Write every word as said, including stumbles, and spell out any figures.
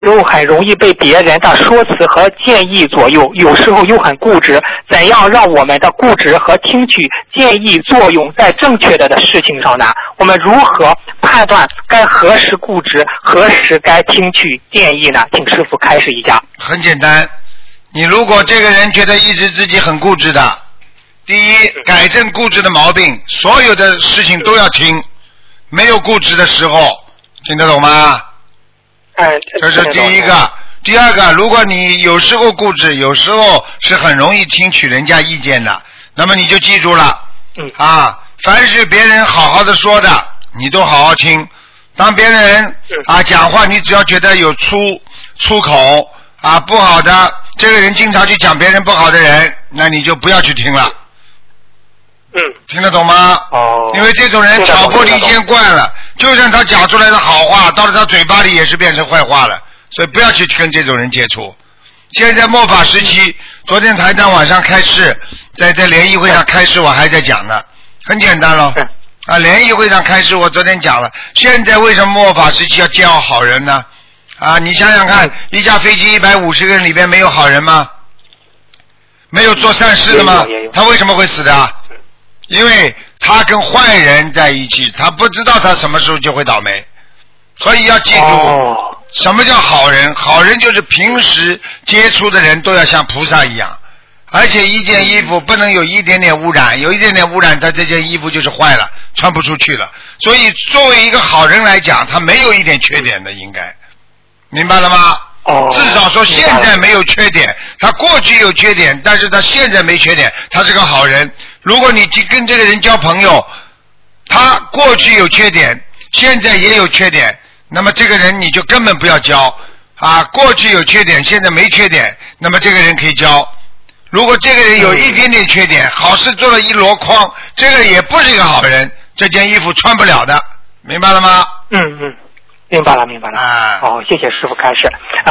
又很容易被别人的说辞和建议左右，有时候又很固执。怎样让我们的固执和听取建议作用在正确的的事情上呢？我们如何判断该何时固执，何时该听取建议呢？请师父开示一下。 很简单，你如果这个人觉得一直自己很固执的，第一，改正固执的毛病，所有的事情都要听，没有固执的时候，听得懂吗？这是第一个。第二个，如果你有时候固执，有时候是很容易听取人家意见的，那么你就记住了， 嗯啊，凡是别人好好的说的，你都好好听。当别人啊讲话，你只要觉得有粗粗口啊不好的，这个人经常去讲别人不好的人，那你就不要去听了。 嗯， 听得懂吗？ 哦， 因为这种人挑拨离间惯了，就算他讲出来的好话，到了他嘴巴里也是变成坏话了，所以不要去跟这种人接触。现在末法时期，昨天台长晚上开示，在在联谊会上开示，我还在讲呢，很简单咯。啊，联谊会上开示，我昨天讲了。现在为什么末法时期要见好好人呢？啊，你想想看，一架飞机一百五十个人里边没有好人吗？没有做善事的吗？他为什么会死的？因为他跟坏人在一起，他不知道他什么时候就会倒霉，所以要记住、哦、什么叫好人。好人就是平时接触的人都要像菩萨一样，而且一件衣服不能有一点点污染，有一点点污染，他这件衣服就是坏了，穿不出去了。所以作为一个好人来讲，他没有一点缺点的，应该明白了吗？ 哦， 至少说现在没有缺点，他过去有缺点，但是他现在没缺点，他是个好人。如果你跟这个人交朋友，他过去有缺点，现在也有缺点，那么这个人你就根本不要交啊！过去有缺点，现在没缺点，那么这个人可以交。如果这个人有一点点缺点，好事做了一箩筐，这个也不是一个好人，这件衣服穿不了的，明白了吗？ 嗯嗯，明白了明白了。啊，好，谢谢师父开示。